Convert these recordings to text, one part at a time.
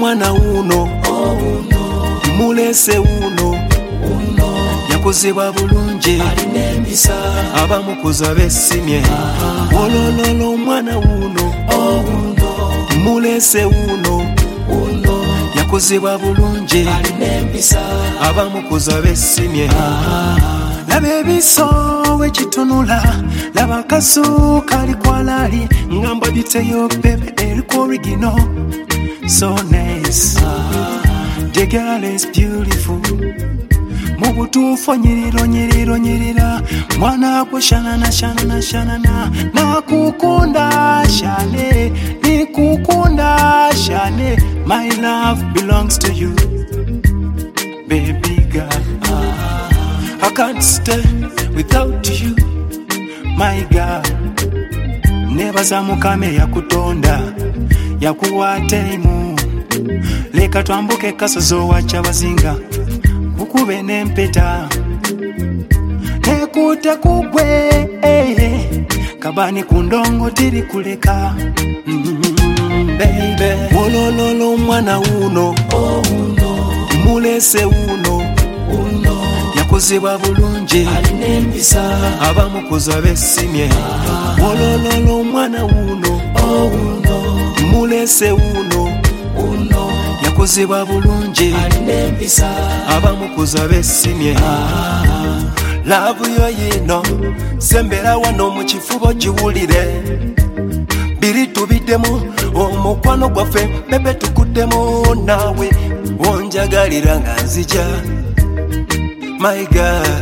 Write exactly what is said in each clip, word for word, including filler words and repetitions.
mwana uno mulese uno yakuzibwa bulungi abamukuza besimye olololo mwana uno mulese uno yakuzibwa bulungi abamukuza besimye laba ebiso wekitunula laba kaso kali kwalali ngamba biteyo bebe eriko original so nice the girl is beautiful mubutufu nyiriro nyiriro nyirira mwana gwe shanana shanana shanana nakukunda shane nikukunda shane my love belongs to you baby girl I can't stay without you my girl nebaza mukame yakutonda yakuwateimu leka twambuke kasozo wacha bazinga ukube nempeta nekute kugwe eh, kabani kundongo tiri kuleka mm, baby wolololo mwana uno oh, uno mulese uno uno yakuzibwa bulungi abamukuza besimye wolololo mwana uno oh, uno mulese uno uno yakuzibwa bulungi abamukuza besimye laavu yo yino sembera wano mu kifubo giwulire biri tubiddemu omukwano gwaffe bebe tukuddemu naawe wonjagalira nga nzija my girl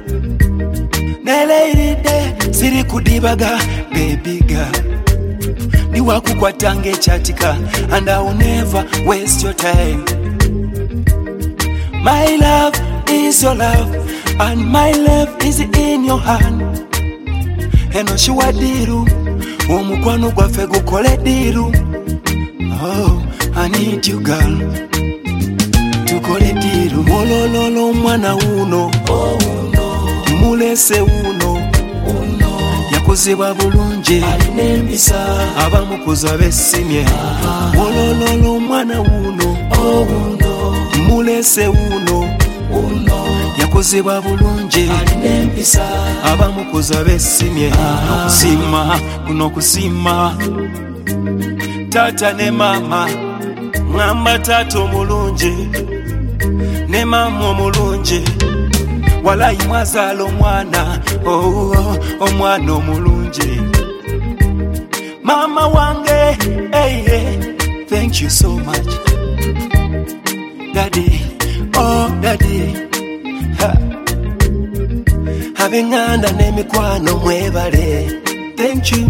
neleeridde siri kudibaga baby girl niwakukwatanga ekyatika and I will never waste your time my love is your love and my love is in your hand eno shiwa diru omukwano gwaffe gukole diru oh I need you girl tukole diru molololo mwana uno oh, uno mulese uno uno yakuzibwa bulungi abamukuza besimye wolololo mwana uno oh, uno mulese uno uno yakuzibwa bulungi abamukuza besimye kusima kuno kusima tata ne mama ngamba tata omulungi ne mama omulungi walayi mwazala omwana oh, omwana omulungi mama wange hey, hey, thank you so much daddy oh daddy ha. Abenganda n'emikwano mwebale thank you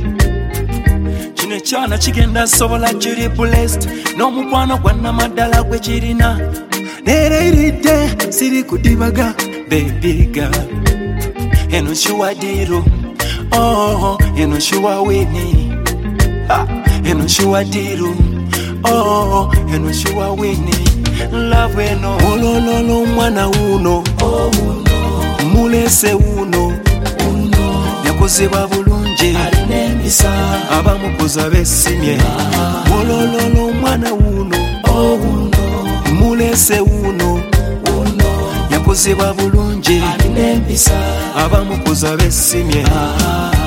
kino kyana kigenda sobola kiri blessed n'omukwano gwa namaddala gwe kirina nereiridde siri kudibaga baby girl eno shuwa diru oh eno shuwa wini ha eno shuwa diru oh eno shuwa wini love eno olololo mwana uno oh uno mulese uno uno yakuzibwa bulungi abamukuza besimye olololo mwana uno oh uno mulese uno uno yakuzibwa bulungi abamukuza besimye